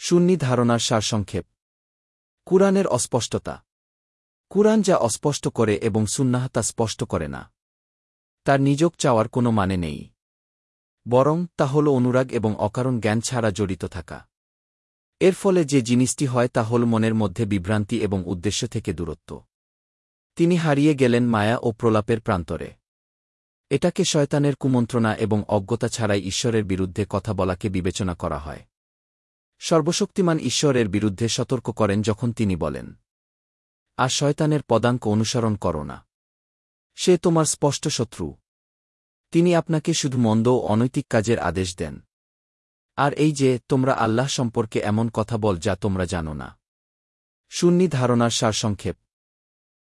সুন্নি ধারণার সারসংক্ষেপ। কুরআনের অস্পষ্টতা। কুরআন যা অস্পষ্ট করে এবং সুন্নাহ তা স্পষ্ট করে না। তার নিযোগ চাওয়ার কোনো মানে নেই, বরং তা হল অনুরাগ এবং অকারণ জ্ঞান ছাড়া জড়িত থাকা। এর ফলে যে জিনিসটি হয় তা হল মনের মধ্যে বিভ্রান্তি এবং উদ্দেশ্য থেকে দূরত্ব। তিনি হারিয়ে গেলেন মায়া ও প্রলাপের প্রান্তরে। এটাকে শয়তানের কুমন্ত্রণা এবং অজ্ঞতা ছাড়াই ঈশ্বরের বিরুদ্ধে কথা বলাকে বিবেচনা করা হয়। সর্বশক্তিমান ঈশ্বরের বিরুদ্ধে সতর্ক করেন যখন তিনি বলেন, আর শয়তানের পদাঙ্ক অনুসরণ করো না, সে তোমার স্পষ্ট শত্রু। তিনি আপনাকে শুধু মন্দ ও অনৈতিক কাজের আদেশ দেন। আর এই যে তোমরা আল্লাহ সম্পর্কে এমন কথা বল যা তোমরা জানো না। সুন্নি ধারণার সারসংক্ষেপ।